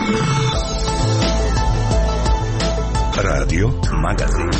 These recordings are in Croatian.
Radio Magazin.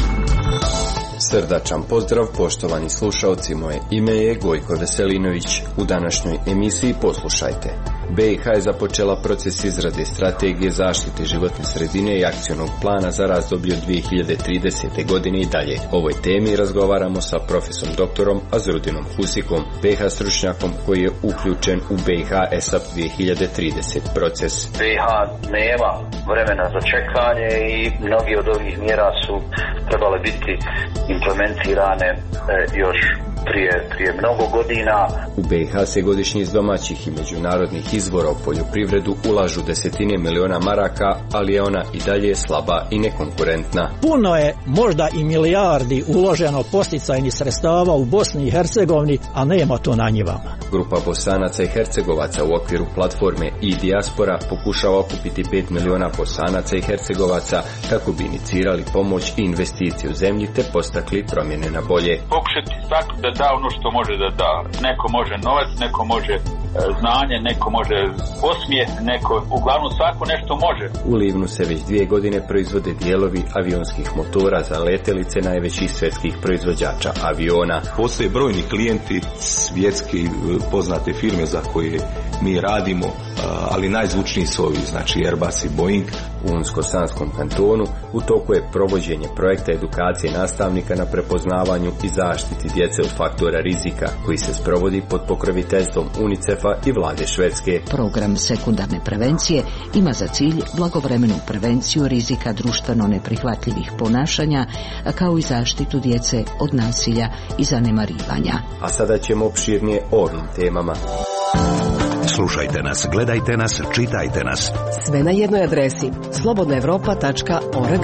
Srdačan pozdrav, poštovani slušalci, moje ime je Gojko Veselinović. U današnjoj emisiji poslušajte. BiH je započela proces izrade strategije zaštite životne sredine i akcionog plana za razdoblje od 2030. godine i dalje. O ovoj temi razgovaramo sa profesorom doktorom Azrudinom Husikom, BiH stručnjakom koji je uključen u BiH ESAP 2030 proces. BiH nema vremena za čekanje i mnogi od ovih mjera su trebale biti implementirane još prije mnogo godina. U BiH se godišnje iz domaćih i međunarodnih izvora u poljoprivredu ulažu desetine miliona maraka, ali je ona i dalje slaba i nekonkurentna. Puno je, možda i milijardi uloženo posticajnih sredstava u Bosni i Hercegovini, a nema to na njivama. Grupa Bosanaca i Hercegovaca u okviru platforme i dijaspora pokušava okupiti 5 miliona Bosanaca i Hercegovaca kako bi inicirali pomoć i investicije u zemlji te postakli promjene na bolje. Pokušati svako da da ono što može da da. Neko može novac, neko može znanje, neko može osmijeh, neko, uglavnom svako nešto može. U Livnu se već 2 godine proizvode dijelovi avionskih motora za letjelice najvećih svjetskih proizvođača aviona. Postoje brojni klijenti, svjetski poznate firme za koje mi radimo, ali najzvučniji su ovi, znači Airbus i Boeing. U Unsko-Sanskom kantonu u toku je provođenje projekta edukacije nastavnika na prepoznavanju i zaštiti djece od faktora rizika, koji se sprovodi pod pokroviteljstvom UNICEF-a i vlade Švedske. Program sekundarne prevencije ima za cilj blagovremenu prevenciju rizika društveno neprihvatljivih ponašanja, kao i zaštitu djece od nasilja i zanemarivanja. A sada ćemo opširnije o ovim temama. Slušajte nas, gledajte nas, čitajte nas. Sve na jednoj adresi slobodnaevropa.org.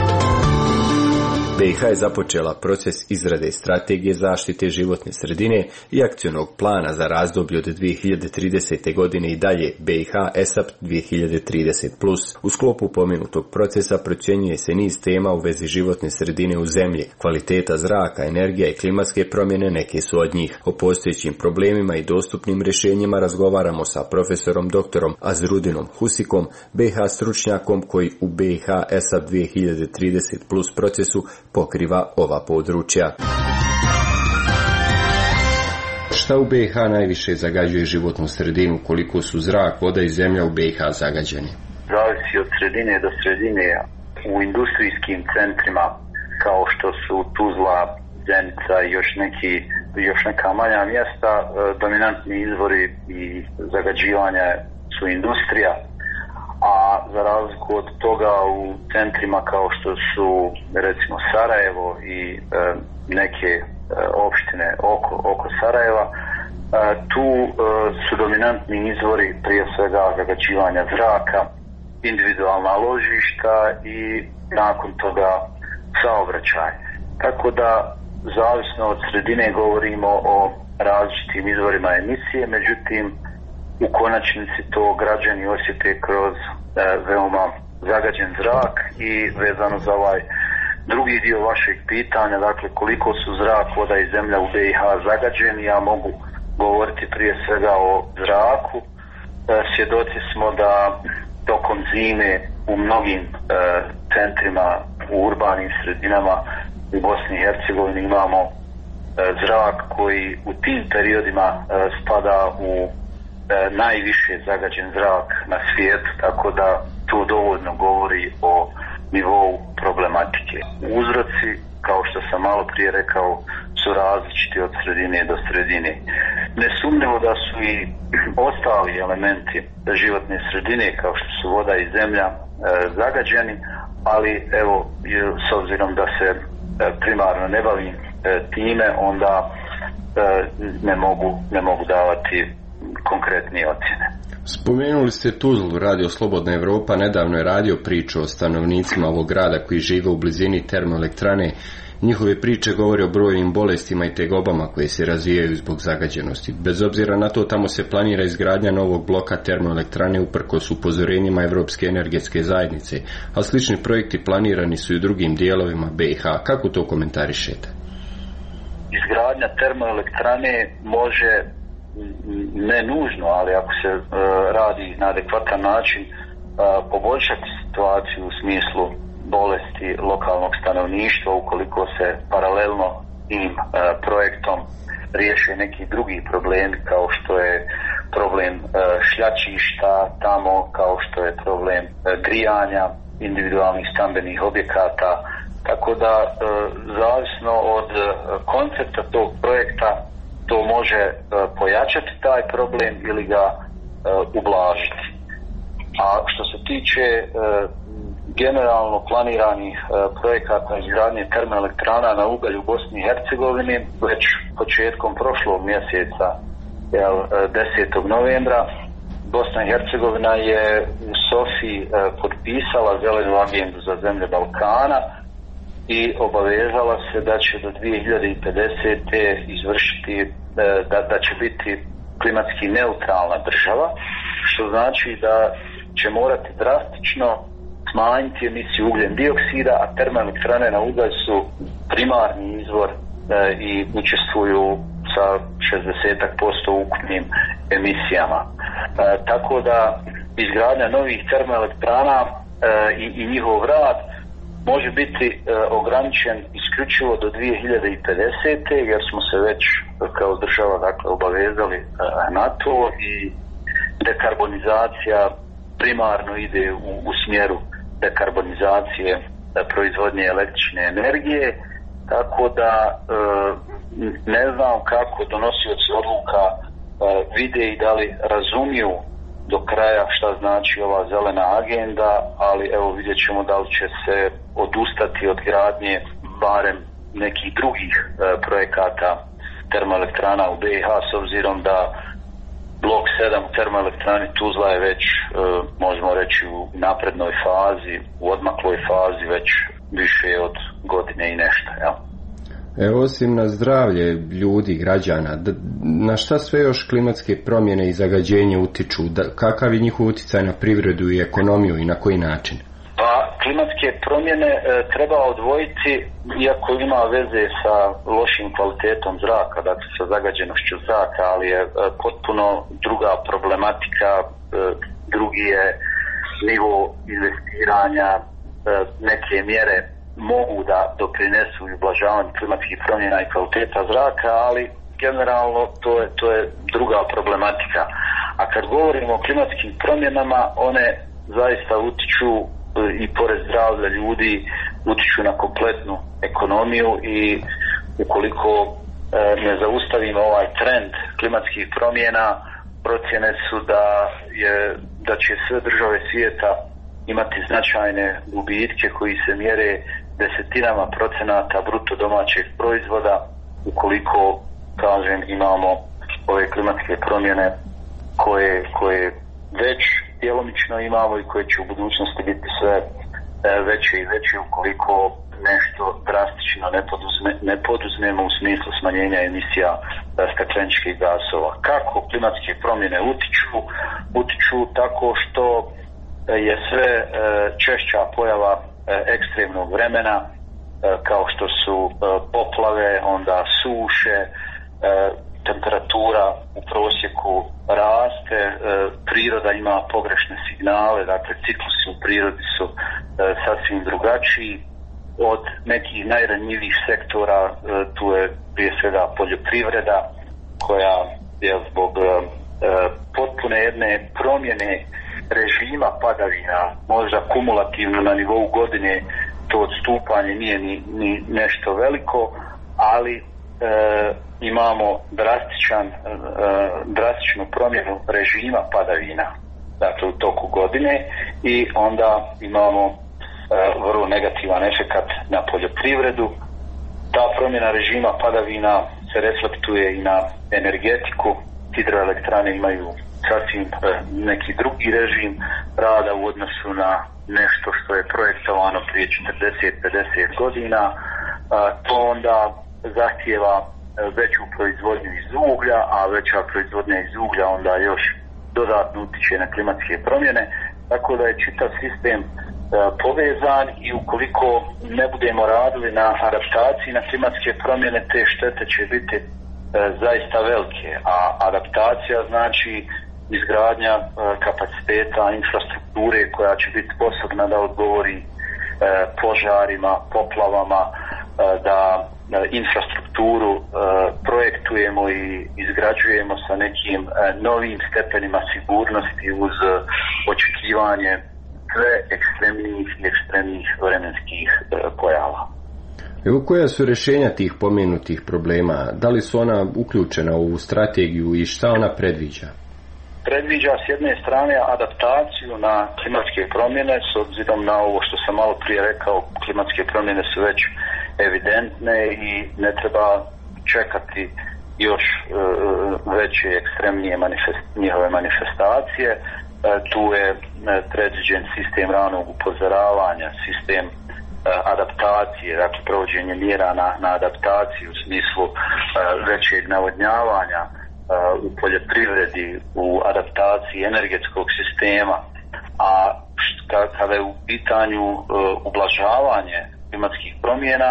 BiH je započela proces izrade strategije zaštite životne sredine i akcionog plana za razdoblje od 2030. godine i dalje BiH ESAP 2030+. U sklopu pomenutog procesa procjenjuje se niz tema u vezi životne sredine u zemlji, kvaliteta zraka, energija i klimatske promjene neke su od njih. O postojećim problemima i dostupnim rješenjima razgovaramo sa profesorom doktorom Azrudinom Husikom, BiH stručnjakom koji u BiH ESAP 2030+ procesu pokriva ova područja. Šta u BiH najviše zagađuje životnu sredinu? Koliko su zrak, voda i zemlja u BiH zagađeni? Zavisi od sredine do sredine. U industrijskim centrima kao što su Tuzla, Zenica i još neka manja mjesta, dominantni izvori i zagađivanja su industrija. A za razliku od toga u centrima kao što su recimo Sarajevo i neke opštine oko Sarajeva, tu su dominantni izvori prije svega zagađivanja zraka, individualna ložišta i nakon toga saobraćaj. Tako da zavisno od sredine govorimo o različitim izvorima emisije, međutim u konačnici to građani osjete kroz veoma zagađen zrak. I vezano za ovaj drugi dio vašeg pitanja, dakle koliko su zrak, voda i zemlja u BiH zagađeni, ja mogu govoriti prije svega o zraku. Svjedoci smo da tokom zime u mnogim centrima, u urbanim sredinama u Bosni i Hercegovini imamo zrak koji u tim periodima spada u najviše zagađen zrak na svijetu, tako da to dovoljno govori o nivou problematike. Uzroci, kao što sam malo prije rekao, su različiti od sredine do sredine. Nesumnjivo da su i ostali elementi životne sredine, kao što su voda i zemlja, zagađeni, ali evo, s obzirom da se primarno ne bavim time, onda ne mogu davati konkretnije ocjene. Spomenuli ste Tuzlu, radio Slobodna Evropa nedavno je radio priču o stanovnicima ovog grada koji žive u blizini termoelektrane. Njihove priče govore o brojnim bolestima i tegobama koje se razvijaju zbog zagađenosti. Bez obzira na to, tamo se planira izgradnja novog bloka termoelektrane uprkos upozorenjima Evropske energetske zajednice, a slični projekti planirani su i u drugim dijelovima BiH. Kako to komentarišete? Izgradnja termoelektrane može, ne nužno, ali ako se radi na adekvatan način, poboljšati situaciju u smislu bolesti lokalnog stanovništva ukoliko se paralelno tim projektom riješe neki drugi problemi kao što je problem šljačišta tamo, kao što je problem grijanja individualnih stambenih objekata, tako da zavisno od koncepta tog projekta to može pojačati taj problem ili ga ublažiti. A što se tiče generalno planiranih projekata izgradnje termoelektrana na ugalj u Bosni i Hercegovini, već početkom prošlog mjeseca, 10. novembra, Bosna i Hercegovina je u Sofiji potpisala zelenu agendu za zemlje Balkana i obavezala se da će do 2050. izvršiti, da će biti klimatski neutralna država, što znači da će morati drastično smanjiti emisiju ugljen dioksida, a termoelektrane na ugalj su primarni izvor i učestvuju sa 60% u ukupnim emisijama. Tako da izgradnja novih termoelektrana i njihov rad može biti ograničen isključivo do 2050. jer smo se već kao država obavezali na to i dekarbonizacija primarno ide u smjeru dekarbonizacije proizvodnje električne energije, tako da ne znam kako donosioci odluka vide i da li razumiju do kraja šta znači ova zelena agenda, ali evo vidjet ćemo da li će se odustati od gradnje barem nekih drugih projekata termoelektrana u BiH, s obzirom da blok 7 termoelektrani Tuzla je već, možemo reći, u naprednoj fazi, u odmakloj fazi već više od godine i nešto, jel? Osim na zdravlje ljudi, građana, na šta sve još klimatske promjene i zagađenje utiču? Kakav je njihov utjecaj na privredu i ekonomiju i na koji način? Pa klimatske promjene treba odvojiti, iako ima veze sa lošim kvalitetom zraka, dakle sa zagađenošću zraka, ali je potpuno druga problematika, drugi je nivo investiranja, neke mjere mogu da doprinesu i ublažavanju klimatskih promjena i kvaliteta zraka, ali generalno to je druga problematika. A kad govorimo o klimatskim promjenama, one zaista utiču i pored zdravlja ljudi, utiču na kompletnu ekonomiju i ukoliko ne zaustavimo ovaj trend klimatskih promjena, procjene su da će sve države svijeta imati značajne gubitke koji se mjere desetinama procenata bruto domaćeg proizvoda ukoliko, kažem, imamo ove klimatske promjene koje već djelomično imamo i koje će u budućnosti biti sve veće i veće ukoliko nešto drastično ne poduzmemo u smislu smanjenja emisija stakleničkih gasova. Kako klimatske promjene utiču tako što je sve češća pojava ekstremnog vremena, kao što su poplave, onda suše, temperatura u prosjeku raste, priroda ima pogrešne signale, dakle ciklusi u prirodi su sasvim drugačiji. Od nekih najranjivijih sektora tu je prije svega poljoprivreda koja je zbog potpune jedne promjene režima padavina, možda kumulativno na nivou godine, to odstupanje nije ni nešto veliko, ali imamo drastičnu promjenu režima padavina, dakle u toku godine, i onda imamo vrlo negativan efekat na poljoprivredu. Ta promjena režima padavina se reflektuje i na energetiku. Hidroelektrane imaju sasvim neki drugi režim rada u odnosu na nešto što je projektovano prije 40-50 godina. To onda zahtijeva veću proizvodnju iz uglja, a veća proizvodnja iz uglja onda još dodatno utiče na klimatske promjene, tako da je čitav sistem povezan i ukoliko ne budemo radili na adaptaciji na klimatske promjene, te štete će biti zaista velike, a adaptacija znači izgradnja kapaciteta infrastrukture koja će biti sposobna da odgovori požarima, poplavama, da infrastrukturu projektujemo i izgrađujemo sa nekim novim stepenima sigurnosti uz očekivanje sve ekstremnijih vremenskih pojava. Evo, koja su rješenja tih pomenutih problema? Da li su ona uključena u strategiju i šta ona predviđa? Predviđa s jedne strane adaptaciju na klimatske promjene, s obzirom na ovo što sam malo prije rekao, klimatske promjene su već evidentne i ne treba čekati još veće ekstremnije njihove manifestacije. Tu je predviđen sistem ranog upozoravanja, sistem adaptacije, dakle provođenje mjera na adaptaciju u smislu većeg navodnjavanja u poljoprivredi, u adaptaciji energetskog sistema, a kada je u pitanju ublažavanje klimatskih promjena,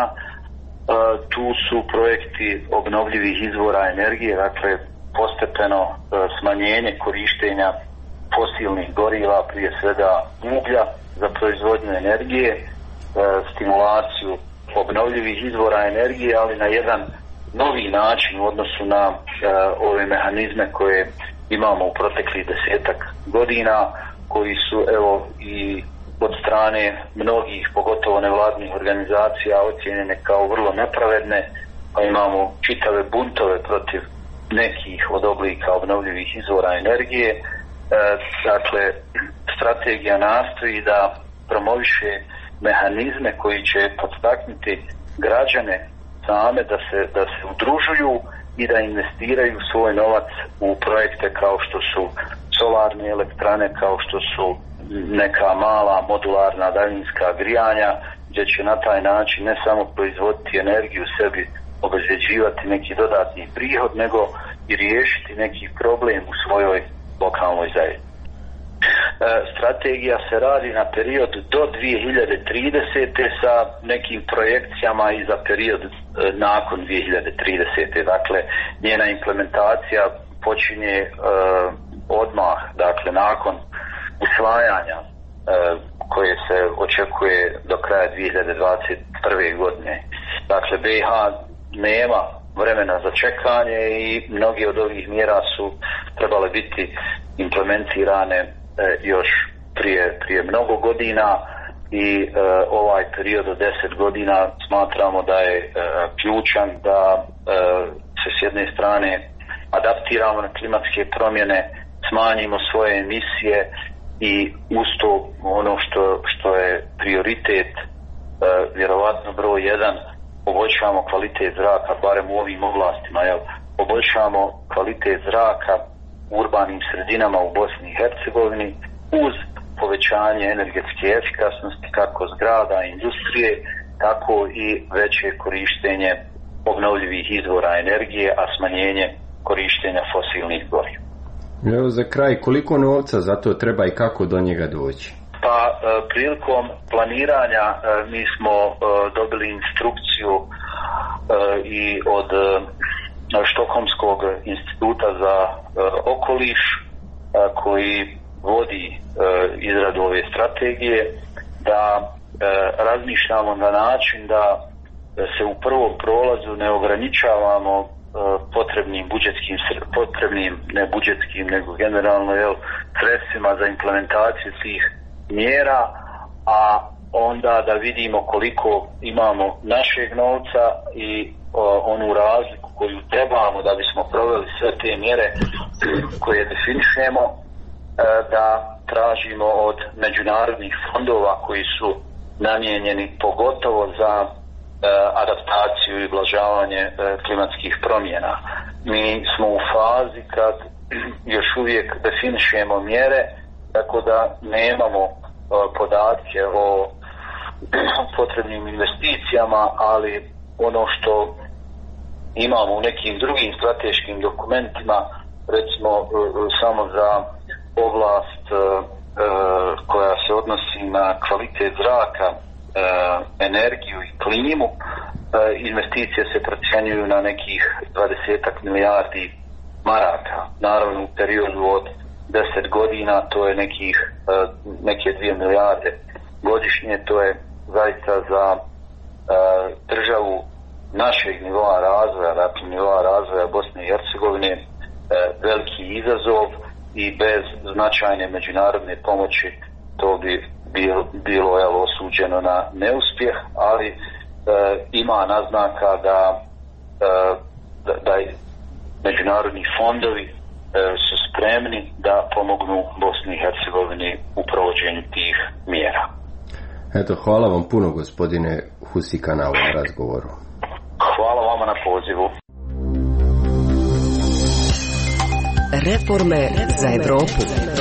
tu su projekti obnovljivih izvora energije, dakle postepeno smanjenje korištenja fosilnih goriva, prije svega uglja za proizvodnju energije, stimulaciju obnovljivih izvora energije, ali na jedan novi način u odnosu na ove mehanizme koje imamo u proteklih 10-ak godina, koji su evo i od strane mnogih, pogotovo nevladnih organizacija, ocijenjene kao vrlo nepravedne, pa imamo čitave buntove protiv nekih od oblika obnovljivih izvora energije. Dakle, strategija nastoji da promoviše mehanizme koji će podstaknuti građane same da se udružuju i da investiraju svoj novac u projekte kao što su solarne elektrane, kao što su neka mala modularna daljinska grijanja, gdje će na taj način ne samo proizvoditi energiju, sebi obezbeđivati neki dodatni prihod, nego i riješiti neki problem u svojoj lokalnoj zajednici. Strategija se radi na period do 2030. sa nekim projekcijama i za period nakon 2030. Dakle, njena implementacija počinje odmah, dakle nakon usvajanja koje se očekuje do kraja 2021. godine. Dakle, BiH nema vremena za čekanje i mnogi od ovih mjera su trebale biti implementirane još prije mnogo godina i ovaj period od 10 godina smatramo da je ključan da se s jedne strane adaptiramo na klimatske promjene, smanjimo svoje emisije i uz to ono što je prioritet, vjerovatno broj 1, poboljšamo kvalitet zraka, barem u ovim oblastima, poboljšamo kvalitet zraka u urbanim sredinama u Bosni i Hercegovini uz povećanje energetske efikasnosti kako zgrada i industrije, tako i veće korištenje obnovljivih izvora energije, a smanjenje korištenja fosilnih goriva. Evo za kraj, koliko novca za to treba i kako do njega doći? Pa prilikom planiranja mi smo dobili instrukciju i od Štokholmskog instituta za okoliš koji vodi izradu ove strategije, da razmišljamo na način da se u prvom prolazu ne ograničavamo ne budžetskim, nego generalno sredstvima za implementaciju tih mjera, a onda da vidimo koliko imamo našeg novca i onu razliku koju trebamo da bismo proveli sve te mjere koje definišemo, da tražimo od međunarodnih fondova koji su namijenjeni pogotovo za adaptaciju i ublažavanje klimatskih promjena. Mi smo u fazi kad još uvijek definišemo mjere, tako da nemamo podatke o potrebnim investicijama, ali ono što imamo u nekim drugim strateškim dokumentima, recimo samo za oblast koja se odnosi na kvalitet zraka, energiju i klimu, investicije se procjenjuju na nekih 20 milijardi maraka. Naravno u periodu od 10 godina, to je neke 2 milijarde godišnje. To je zaista za državu našeg nivoa razvoja, dakle nivoa razvoja Bosne i Hercegovine, veliki izazov i bez značajne međunarodne pomoći to bi bilo osuđeno na neuspjeh, ali ima naznaka da međunarodni fondovi su spremni da pomognu Bosni i Hercegovini u provođenju tih mjera. Eto, hvala vam puno, gospodine Husika, na ovom razgovoru. Hvala vama na pozivu. Reforme za Evropu.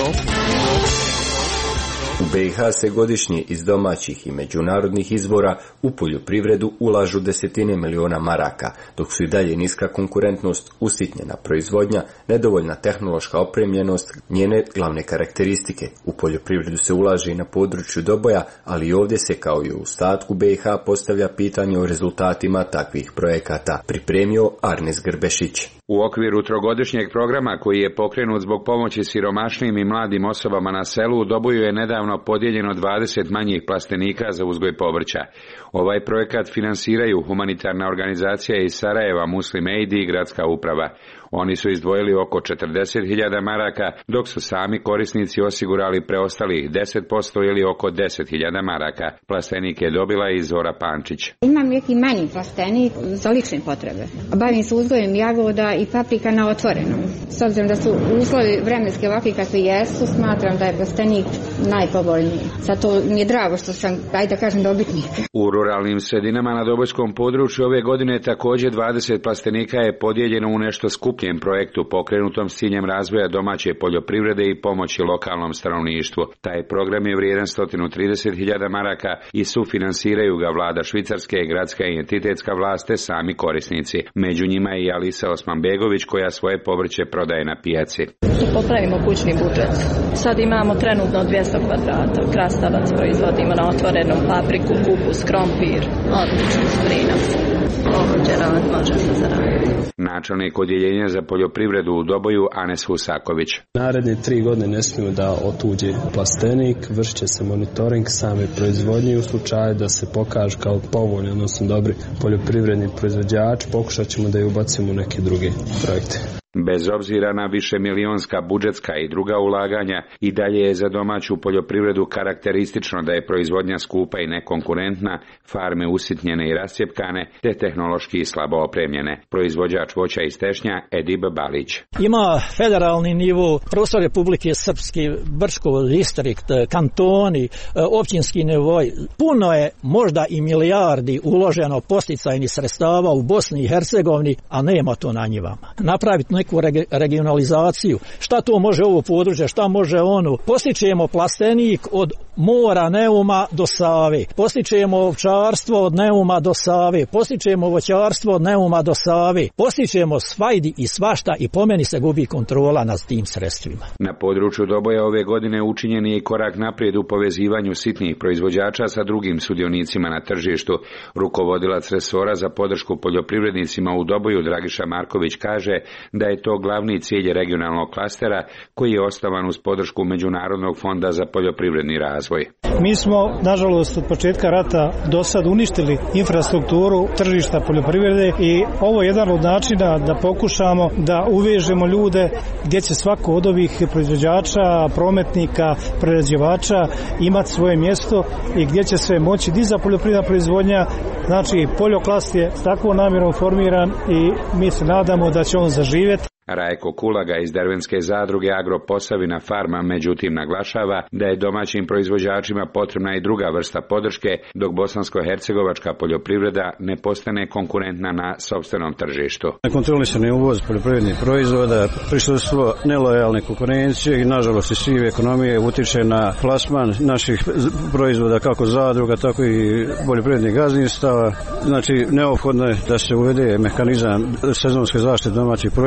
U BiH se godišnje iz domaćih i međunarodnih izvora u poljoprivredu ulažu desetine miliona maraka, dok su i dalje niska konkurentnost, usitnjena proizvodnja, nedovoljna tehnološka opremljenost, njene glavne karakteristike. U poljoprivredu se ulaže i na području Doboja, ali i ovdje se, kao i u ostatku BiH, postavlja pitanje o rezultatima takvih projekata. Pripremio Arnes Grbešić. U okviru trogodišnjeg programa koji je pokrenut zbog pomoći siromašnim i mladim osobama na selu, u Doboju je nedavno podijeljeno 20 manjih plastenika za uzgoj povrća. Ovaj projekat finansiraju humanitarna organizacija iz Sarajeva, Muslim Aid i gradska uprava. Oni su izdvojili oko 40.000 maraka, dok su sami korisnici osigurali preostalih 10% ili oko 10.000 maraka. Plastenik je dobila i Zora Pančić. Imam neki manji plastenik za lične potrebe. Bavim se uzgojem jagoda i paprika na otvorenom. S obzirom da su uslovi vremenski ovakvi kakvi jesu, smatram da je plastenik najpovoljniji. Zato mi je drago što sam, da kažem, dobitnik. U ruralnim sredinama na Dobojskom području ove godine također 20 plastenika je podijeljeno u nešto skupljem projektu pokrenutom s ciljem razvoja domaće poljoprivrede i pomoći lokalnom stanovništvu. Taj program je vrijedan 130.000 maraka i sufinansiraju ga vlada Švicarske, gradska i entitetska vlast te sami korisnici. Među njima je i Alisa Osmanbegović koja svoje povrće prodaje na pijaci. Popravimo kućni budžet. Sad imamo trenutno 200 kvadrata. Krastavac proizvodimo na otvorenom, papriku, kupus, krompir, odlično, sprinac. Ohođerat može se zaraditi. Načelnik odjeljenja za poljoprivredu u Doboju Anes Husaković. Naredne 3 godine ne smiju da otuđe plastenik, vršit će se monitoring same proizvodnje u slučaju da se pokaže kao povoljni, odnosno dobri poljoprivredni proizvođač, pokušat ćemo da je ubacimo u neke druge projekte. Bez obzira na višemilijonska budžetska i druga ulaganja, i dalje je za domaću poljoprivredu karakteristično da je proizvodnja skupa i nekonkurentna, farme usitnjene i rascjepkane, te tehnološki slabo opremljene. Proizvođač voća iz Tešnja Edib Balić. Ima federalni nivo, prostor Republike Srpske, Brčko distrikt, kantoni, općinski nivoj. Puno je možda i milijardi uloženo posticajnih sredstava u Bosni i Hercegovini, a nema to na njivama. Napraviti neku regionalizaciju. Šta to može ovo područje, šta može ono? Postičemo plastenik od mora Neuma do Save. Postičemo ovčarstvo od Neuma do Save. Postičemo voćarstvo od Neuma do Save. Postičemo svajdi i svašta i po meni se gubi kontrola nad tim sredstvima. Na području Doboja ove godine učinjen je i korak naprijed u povezivanju sitnih proizvođača sa drugim sudionicima na tržištu. Rukovodilac resora za podršku poljoprivrednicima u Doboju Dragiša Marković kaže da je to glavni cilj regionalnog klastera koji je osnovan uz podršku Međunarodnog fonda za poljoprivredni razvoj. Mi smo, nažalost, od početka rata do sad uništili infrastrukturu tržišta poljoprivrede i ovo je jedan od načina da pokušamo da uvežemo ljude gdje će svako od ovih proizvođača, prometnika, prerađivača imati svoje mjesto i gdje će se moći dizati poljoprivredna proizvodnja. Znači, poljoklast je s takvom namjerom formiran i mi se nadamo da će on zaživjeti. Rajko Kulaga iz Dervenske zadruge Agro Posavina Farma međutim naglašava da je domaćim proizvođačima potrebna i druga vrsta podrške, dok bosansko-hercegovačka poljoprivreda ne postane konkurentna na sopstvenom tržištu. Kontrolisani uvoz poljoprivrednih proizvoda, prisustvo nelojalne konkurencije i nažalost i sive ekonomije utiče na plasman naših proizvoda kako zadruga, tako i poljoprivrednih gazdinstava. Znači, neophodno je da se uvede mehanizam sezonske zaštite domaćih proizvoda do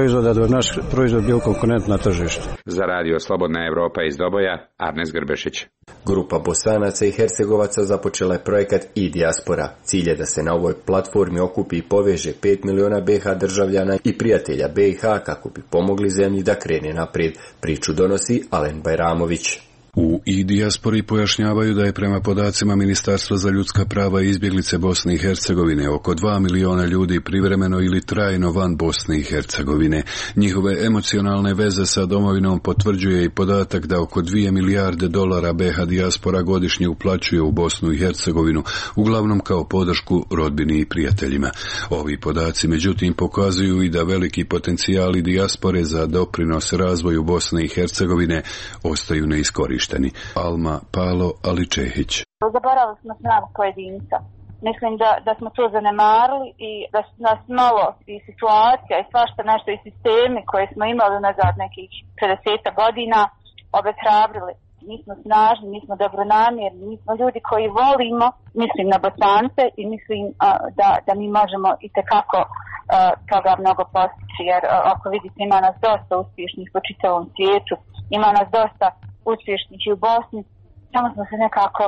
naš proizvod bio konkurent na tržištu. Za radio Slobodna Evropa iz Doboja, Arnes Grbešić. Grupa Bosanaca i Hercegovaca započela je projekat i-dijaspora. Cilj je da se na ovoj platformi okupi i poveže 5 miliona BiH državljana i prijatelja BiH kako bi pomogli zemlji da krene naprijed. Priču donosi Alen Bajramović. U i-dijaspori pojašnjavaju da je prema podacima Ministarstva za ljudska prava i izbjeglice Bosne i Hercegovine oko 2 miliona ljudi privremeno ili trajno van Bosne i Hercegovine. Njihove emocionalne veze sa domovinom potvrđuje i podatak da oko 2 milijarde dolara BiH dijaspora godišnje uplaćuje u Bosnu i Hercegovinu, uglavnom kao podršku rodbini i prijateljima. Ovi podaci međutim pokazuju i da veliki potencijali dijaspore za doprinos razvoju Bosne i Hercegovine ostaju neiskorišteni. Alma Palo Aličehić. Zaboravili smo snagu pojedinca. Mislim da smo to zanemarili i da nas malo i situacija i svašta nešto i sistemi koje smo imali unazad nekih 50 godina obeshrabrili. Mi smo snažni, mi smo dobronamjerni, mi smo ljudi koji volimo, mislim na Bosance i mislim da mi možemo itekako toga mnogo postići, jer ako vidite ima nas dosta uspješnih po čitavom svijetu, ima nas dosta uspješnih i u Bosni, samo smo se nekako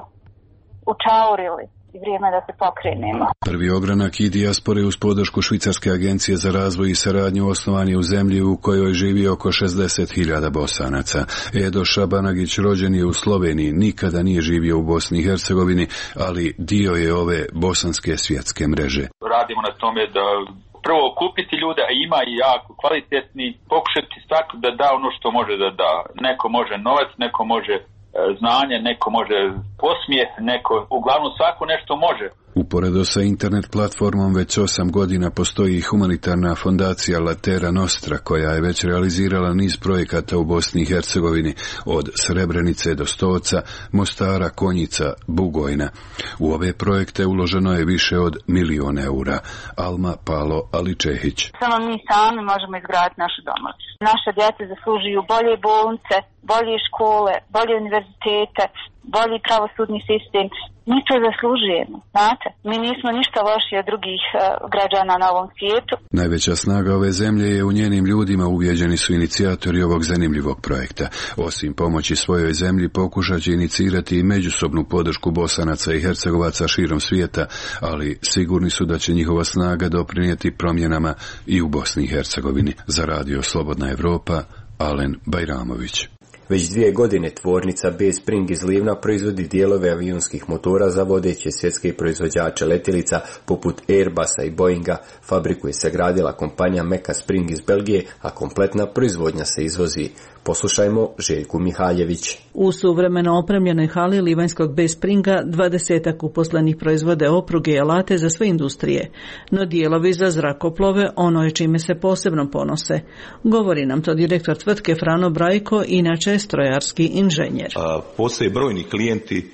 učaurili i vrijeme da se pokrenemo. Prvi ogranak i-dijaspore uz podršku Švicarske agencije za razvoj i saradnju osnovan je u zemlji u kojoj živi oko 60.000 Bosanaca. Edo Šabanagić rođen je u Sloveniji, nikada nije živio u Bosni i Hercegovini, ali dio je ove bosanske svjetske mreže. Radimo na tome da prvo okupiti ljude, a ima i jako kvalitetni, pokušati svako da da ono što može da da. Neko može novac, neko može znanje, neko može posmijeh, neko, uglavnom svako nešto može. Uporedo sa internet platformom već 8 godina postoji humanitarna fondacija Latera Nostra koja je već realizirala niz projekata u Bosni i Hercegovini od Srebrenice do Stoca, Mostara, Konjica, Bugojna. U ove projekte uloženo je više od 1 000 000 eura. Alma Palo Aličehić. Samo mi sami možemo izgraditi našu domov. Naša djeca zaslužuju bolje bolnice, bolje škole, bolje univerzitete, bolji pravosudni sistem. Mi to zaslužujemo, znate. Mi nismo ništa lošiji od drugih građana na ovom svijetu. Najveća snaga ove zemlje je u njenim ljudima, uvjeđeni su inicijatori ovog zanimljivog projekta. Osim pomoći svojoj zemlji, pokušat će inicirati i međusobnu podršku Bosanaca i Hercegovaca širom svijeta, ali sigurni su da će njihova snaga doprinijeti promjenama i u Bosni i Hercegovini. Za radio Slobodna Evropa, Alen Bajramović. Već 2 godine tvornica Bay Spring iz Livna proizvodi dijelove avionskih motora za vodeće svjetske proizvođače letjelica poput Airbusa i Boeinga. Fabriku je sagradila kompanija Meka Spring iz Belgije, a kompletna proizvodnja se izvozi. Poslušajmo Željku Mihaljević. U suvremeno opremljenoj hali livanjskog Bay Springa 20 uposlenih proizvode opruge i alate za sve industrije, no dijelovi za zrakoplove ono je čime se posebno ponose. Govori nam to direktor tvrtke Frano Brajko, inače strojarski inženjer. Postoje brojni klijenti,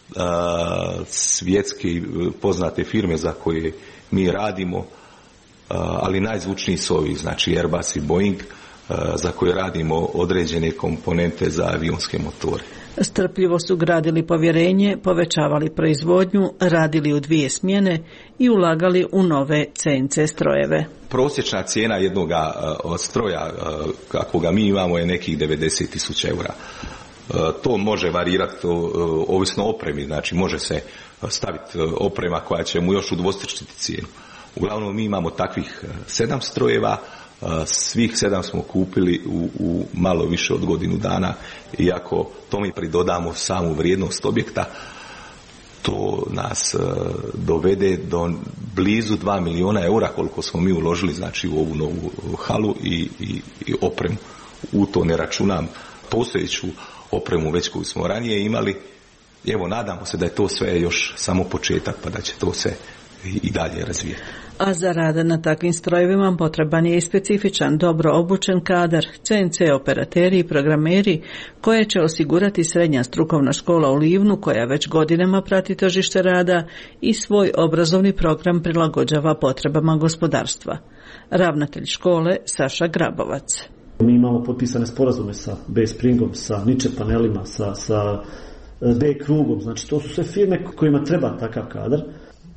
svjetski poznate firme za koje mi radimo, ali najzvučniji su ovi, znači Airbus i Boeing, za koje radimo određene komponente za avionske motore. Strpljivo su gradili povjerenje, povećavali proizvodnju, radili u 2 smjene i ulagali u nove CNC strojeve. Prosječna cijena jednog stroja kakvoga mi imamo je nekih 90.000 eura. To može varirati ovisno o opremi, znači može se staviti oprema koja će mu još udvostručiti cijenu. Uglavnom mi imamo takvih 7 strojeva, svih 7 smo kupili u malo više od godinu dana, iako tome pridodamo samu vrijednost objekta, to nas dovede do blizu 2 miliona eura koliko smo mi uložili, znači u ovu novu halu i opremu. U to ne računam postojeću opremu već koju smo ranije imali. Evo, nadamo se da je to sve još samo početak, pa da će to se i dalje razvijati. A za rad na takvim strojevima potreban je i specifičan, dobro obučen kadar, CNC operateri i programeri koje će osigurati srednja strukovna škola u Livnu koja već godinama prati tržište rada i svoj obrazovni program prilagođava potrebama gospodarstva. Ravnatelj škole Saša Grabovac. Mi imamo potpisane sporazume sa Bay Springom, sa Niče panelima, sa B krugom, znači to su sve firme kojima treba takav kadar.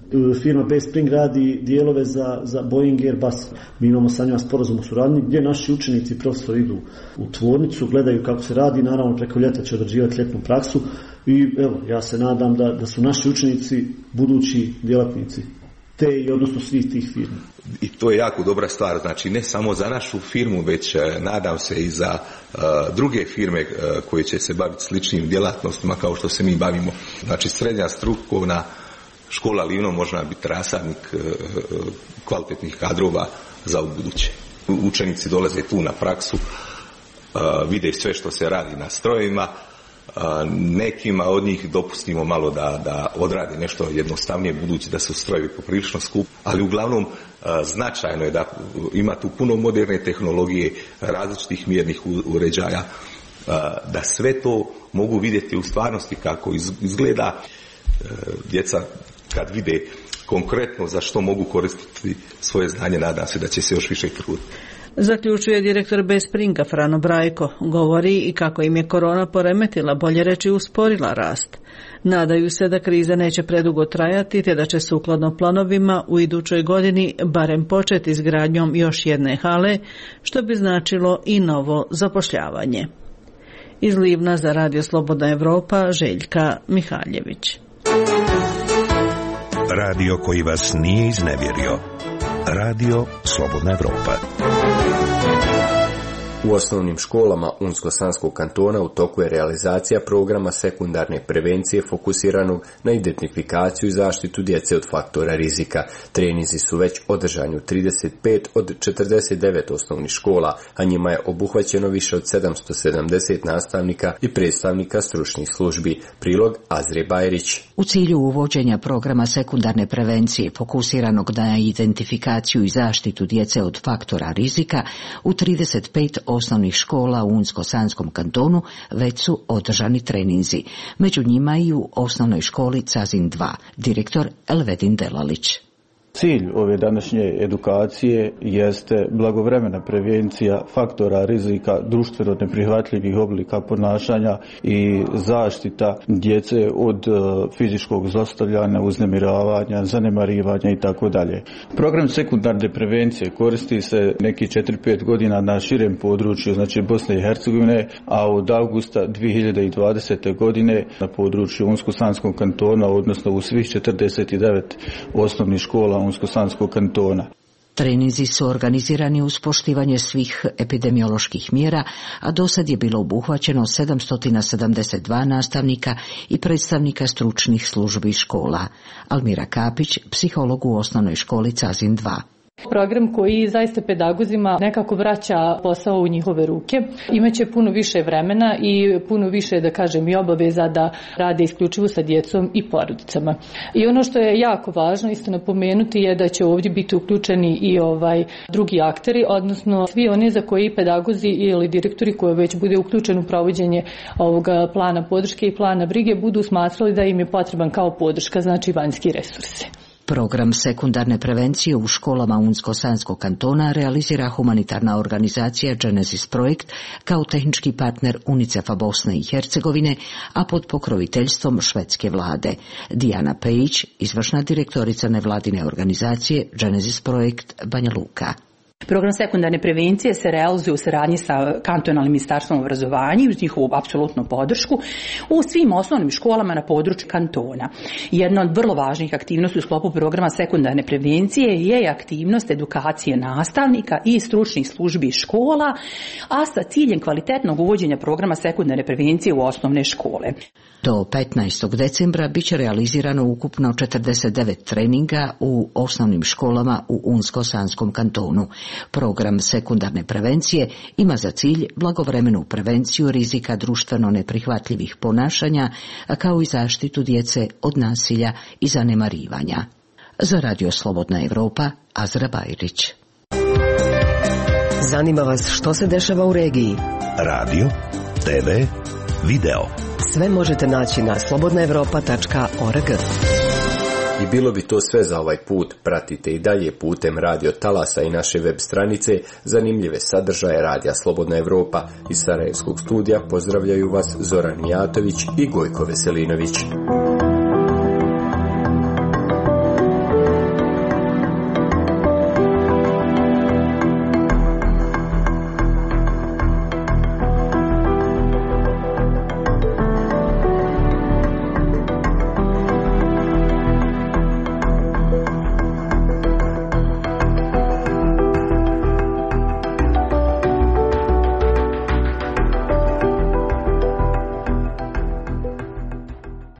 Firma B-Spring radi dijelove za Boeing i Airbus. Mi imamo sa njima sporazum o suradnji gdje naši učenici i profesori idu u tvornicu, gledaju kako se radi, naravno preko ljeta će odrađivati ljetnu praksu i evo, ja se nadam da su naši učenici budući djelatnici te i odnosno svih tih firmi. I to je jako dobra stvar, znači ne samo za našu firmu, već nadam se i za druge firme koje će se baviti sličnim djelatnostima kao što se mi bavimo. Znači srednja strukovna škola Livno može biti rasadnik kvalitetnih kadrova za ubuduće. Učenici dolaze tu na praksu, vide sve što se radi na strojevima, nekima od njih dopustimo malo da odradi nešto jednostavnije, budući da su strojevi poprilično skupi, ali uglavnom značajno je da ima tu puno moderne tehnologije, različitih mjernih uređaja, da sve to mogu vidjeti u stvarnosti kako izgleda. Djeca kad vide konkretno za što mogu koristiti svoje znanje, nadam se da će se još više truditi. Zaključuje direktor B-Springa Frano Brajko. Govori i kako im je korona poremetila, bolje reći usporila rast. Nadaju se da kriza neće predugo trajati te da će sukladno planovima u idućoj godini barem početi izgradnjom još jedne hale, što bi značilo i novo zapošljavanje. Iz Livna za Radio Slobodna Evropa, Željka Mihaljević. Radio koji vas nije iznevjerio. Radio Slobodna Evropa. U osnovnim školama Unsko-Sanskog kantona u toku je realizacija programa sekundarne prevencije fokusiranog na identifikaciju i zaštitu djece od faktora rizika. Treninzi su već održani u 35 od 49 osnovnih škola, a njima je obuhvaćeno više od 770 nastavnika i predstavnika stručnih službi. Prilog Azre Bajrić. U cilju uvođenja programa sekundarne prevencije fokusiranog na identifikaciju i zaštitu djece od faktora rizika u 35 osnovnih škola u Unsko-Sanskom kantonu već su održani treninzi. Među njima i u osnovnoj školi Cazin 2, direktor Elvedin Delalić. Cilj ove današnje edukacije jeste blagovremena prevencija faktora rizika društveno neprihvatljivih oblika ponašanja i zaštita djece od fizičkog zlostavljanja, uznemiravanja, zanemarivanja itd. Program sekundarne prevencije koristi se neki 4-5 godina na širem području, znači Bosne i Hercegovine, a od augusta 2020. godine na području Unsko-Sanskog kantona, odnosno u svih 49 osnovnih škola Unsko-Sanskog kantona. Treninzi su organizirani uz poštivanje svih epidemioloških mjera, a do sad je bilo obuhvaćeno 772 nastavnika i predstavnika stručnih službi škola. Almira Kapić, psiholog u osnovnoj školi Cazin 2. Program koji zaista pedagozima nekako vraća posao u njihove ruke. Imaće puno više vremena i puno više, da kažem, i obaveza da rade isključivo sa djecom i porodicama. I ono što je jako važno isto napomenuti je da će ovdje biti uključeni i drugi akteri, odnosno svi oni za koji pedagozi ili direktori koji već bude uključen u provođenje ovog plana podrške i plana brige budu smatrali da im je potreban kao podrška, znači vanjski resursi. Program sekundarne prevencije u školama Unsko-Sanskog kantona realizira humanitarna organizacija Genesis Projekt kao tehnički partner UNICEF-a Bosne i Hercegovine, a pod pokroviteljstvom švedske vlade. Dijana Pejić, izvršna direktorica nevladine organizacije Genesis Projekt Banja Luka. Program sekundarne prevencije se realizuje u saradnji sa kantonalnim ministarstvom obrazovanja uz njihovu apsolutnu podršku u svim osnovnim školama na području kantona. Jedna od vrlo važnih aktivnosti u sklopu programa sekundarne prevencije je aktivnost edukacije nastavnika i stručnih službi škola, a sa ciljem kvalitetnog uvođenja programa sekundarne prevencije u osnovne škole. Do 15. decembra bit će realizirano ukupno 49 treninga u osnovnim školama u Unsko-Sanskom kantonu. Program sekundarne prevencije ima za cilj blagovremenu prevenciju rizika društveno neprihvatljivih ponašanja, kao i zaštitu djece od nasilja i zanemarivanja. Za Radio Slobodna Evropa, Azra Bajrić. Zanima vas što se dešava u regiji? Radio, TV, video. Sve možete naći na slobodnaevropa.org. I bilo bi to sve za ovaj put. Pratite i dalje putem radio talasa i naše web stranice zanimljive sadržaje Radija Slobodna Evropa. Iz Sarajevskog studija pozdravljaju vas Zoran Mijatović i Gojko Veselinović.